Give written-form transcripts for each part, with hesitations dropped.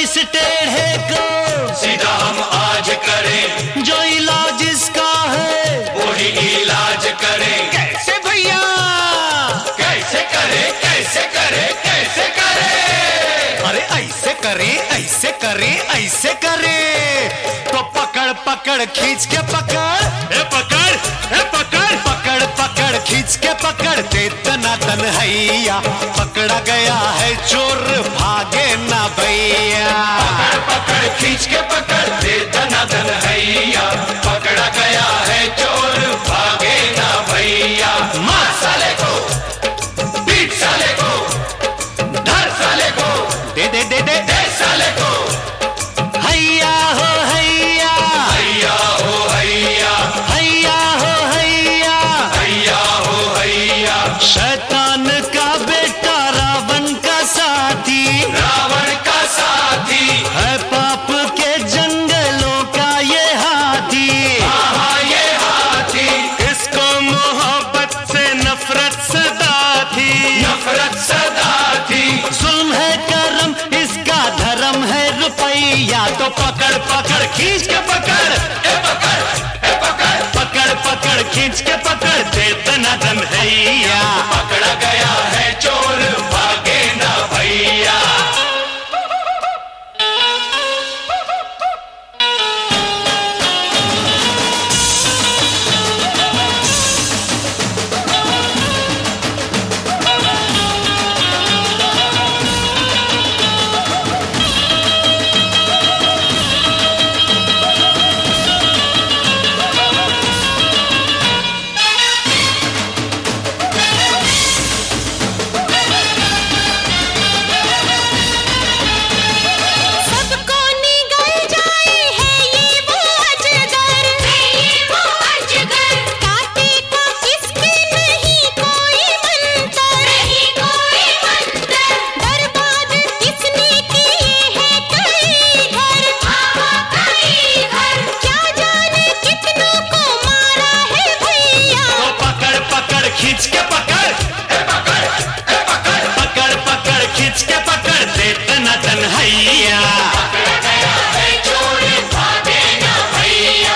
इस टेढ़े को सीधा हम आज करें, जो इलाज इसका है वही इलाज करें। कैसे भैया? कैसे करे, कैसे करे, कैसे करे? अरे ऐसे करे, ऐसे करे, ऐसे करे। तो पकड़ पकड़ खींच के पकड़, ए पकड़, ए पकड़, पकड़ पकड़ खींच के पकड़ दे दनादन हैया। पकड़ा गया है चोर भागे ना भैया। पकड़ पकड़ खींच के पकड़ दे दनादन हैया। पकड़ा गया है चोर भागे ना भैया। मार साले को, पीट साले को, धर साले को, दे दे दे दे दे साले को। हैया हो हैया, हैया हो हैया, हैया हो हैया। हैया हो हैया। शैतान का बेटा रावण का साथी, रावण का साथी है पाप के जंगलों का ये हाथी। हाँ ये हाथी, इसको मोहब्बत से नफरत सदा थी। नफरत सदा थी। जुल्म है करम इसका धर्म है रुपैया। तो पकड़ पकड़ खींच के पकड़, ए पकड़, ए पकड़, पकड़ पकड़ खींच के पकड़ दे दनादन हैया। पकड़ा गया है चोर भागे ना भैया। सबको निगल जाए है ये वो अजगर, है ये वो अजगर। काटे का इसके नहीं कोई मंतर, नहीं कोई मंतर। बर्बाद इसने किए हैं कई घर, हाँ कई घर। क्या जाने कितनों को मारा है भैया। तो पकड़ पकड़ खींच के पकड़, ए पकड़, ए पकड़, पकड़ पकड़ खींच के पकड़ दे दनादन हैया। पकड़ा गया है चोर भागे ना भैया।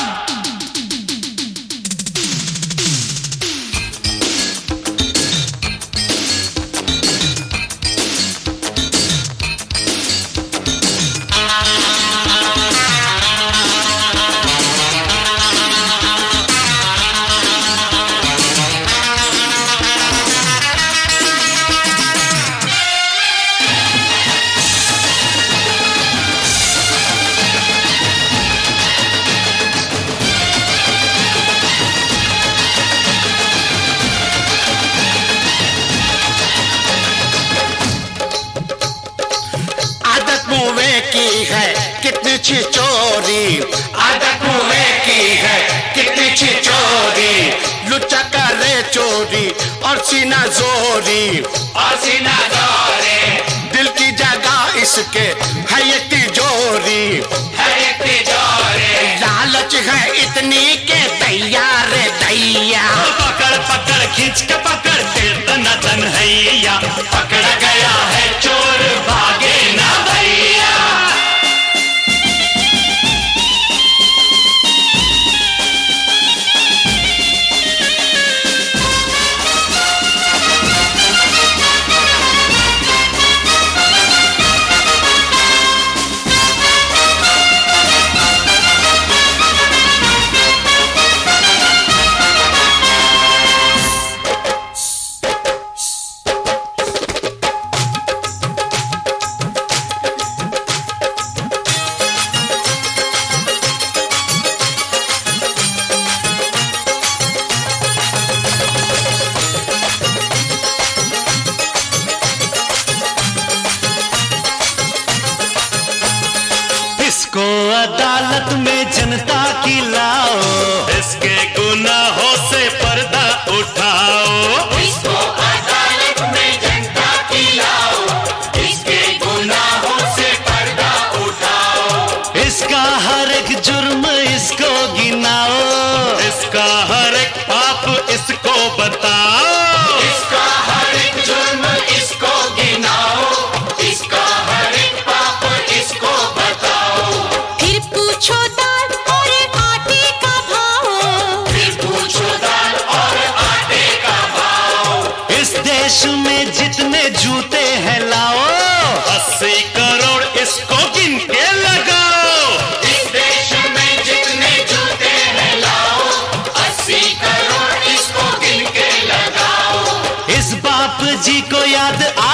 आदत मुँहे की है कितनी छिचोरी, आदत मुँहे की है कितनी छिचोरी। लुच्चा करे चोरी और सीना जोरी। और सीना दौरे दिल की जगह इसके है ये तिजोरी। है एक तिजोरी। लालच है इतनी के तैयार दैया। पकड़ पकड़ खींच के पकड़ दे दनादन हैया। पकड़ा गया है चोर भागे ना भैया। इसको अदालत में जनता की लाओ, इसके गुनाहों से पर्दा उठाओ। इसको अदालत में जनता की लाओ, इसके गुनाहों से पर्दा उठाओ। इसका हर एक जुर्म इसको गिनाओ, इसका हर एक पाप इसको बताओ। इसका हर एक जुर्म इसको गिनाओ, इसका हर एक पाप देश में जितने जूते हैं लाओ, 80 करोड़ इसको गिन के लगाओ। इस देश में जितने जूते हैं लाओ, 80 करोड़ इसको गिन के लगाओ। इस बाप जी को याद